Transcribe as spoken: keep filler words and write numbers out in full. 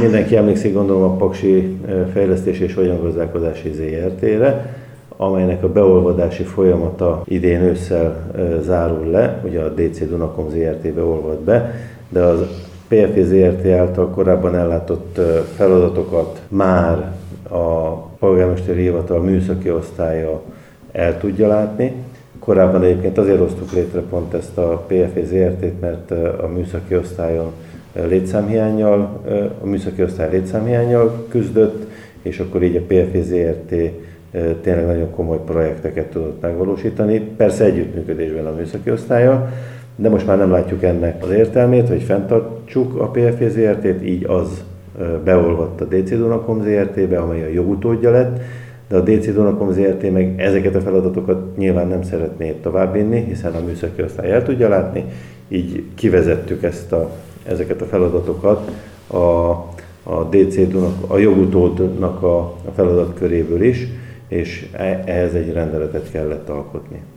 Mindenki emlékszik, gondolom, a Paksi Fejlesztési és Vagyongazdálkodási zé er té-re, amelynek a beolvadási folyamata idén ősszel zárul le, ugye a dé cé Dunakom zé er té beolvad be, de az pé ef zé er té által korábban ellátott feladatokat már a polgármesteri hivatal műszaki osztálya el tudja látni. Korábban egyébként azért hoztuk létre pont ezt a pé ef zé er té-t, mert a műszaki osztályon létszámhiánnyal, a műszaki osztály létszámhiánnyal küzdött, és akkor így a pé ef zé er té tényleg nagyon komoly projekteket tudott megvalósítani, persze együttműködésben a műszaki osztállyal, de most már nem látjuk ennek az értelmét, hogy fenntartsuk a pé ef zé er té-t, így az beolvadt a dé cé Dunakom zé er té-be, amely a jogutódja lett, de a dé cé Dunakom zé er té meg ezeket a feladatokat nyilván nem szeretné továbbvinni, hiszen a műszaki osztály el tudja látni, így kivezettük ezt a, ezeket a feladatokat a, a dé cé Dunakom, a jogutódnak a, a feladatköréből is, és ehhez egy rendeletet kellett alkotni.